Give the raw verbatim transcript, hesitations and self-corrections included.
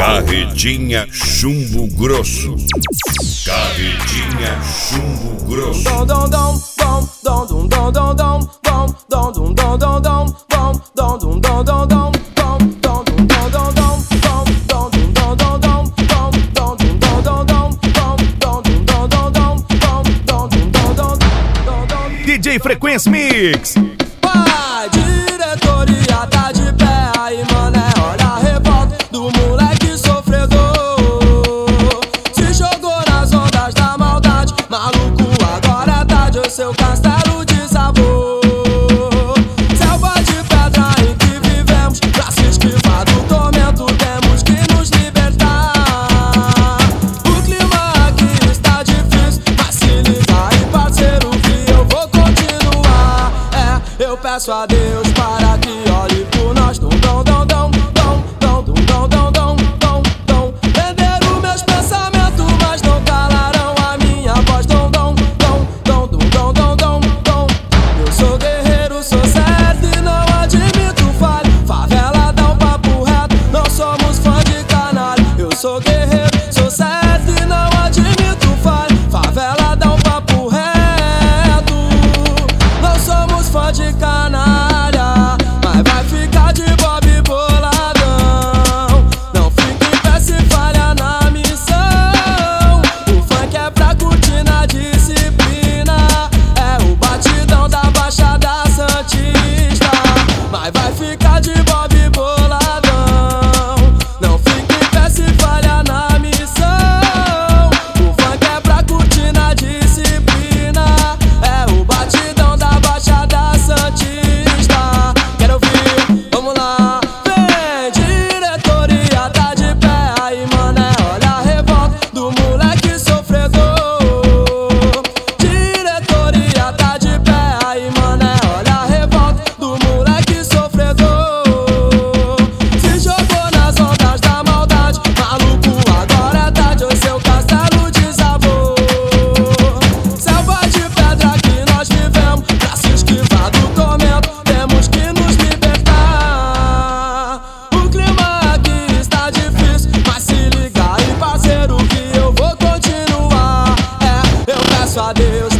Carretinha Chumbo Grosso. Carretinha Chumbo Grosso. Dom dom dom dom dom dom dom dom dom dom dom dom dom dom dom dom dom dom dom D J Frequência Mix. A diretoria tá de pé, aí mané, olha a revolta do moleque sofredor. Se jogou nas ondas da maldade, maluco, agora é tarde, o seu castelo desabou. Selva de pedra em que vivemos, pra se esquivar do tormento temos que nos libertar. O clima aqui está difícil, mas se liga aí, parceiro, que eu vou continuar. É, eu peço a Deus para que olhe por nós. Dom, dom, dom, dom, dom, dom, dom, dom, dom, dom, dom. Venderam meus pensamentos, mas não calaram a minha voz. Dom, dom, dom, dom, dom, dom, dom, dom. Eu sou guerreiro, sou certo e não admito falha. Favela dá um papo reto, não somos fã de canalha. Eu sou guerreiro, sou certo e não admito falha. Favela dá um papo reto, não somos fã de canalha, mas vai ficar de bob boladão. Não fique em pé se falha na missão. O funk é pra curtir na disciplina, é o batidão da Baixada Santista, mas vai ficar de bob boladão. Não fique em pé se falha na missão. O funk é pra curtir na disciplina, é o batidão da Baixada Santista. Quero ouvir, vamos lá. Vem, diretoria tá de pé, aí mané, olha a revolta do moleque sofredor. Diretoria tá de pé, aí mané, olha a revolta do moleque sofredor. Se jogou nas ondas da maldade, maluco, agora é tarde, o seu castelo desabou. Selva de pedra que nós vivemos, pra se esquivar do tormento temos que nos libertar. O clima aqui está difícil, mas se liga aí, parceiro, que eu vou continuar. É, eu peço a Deus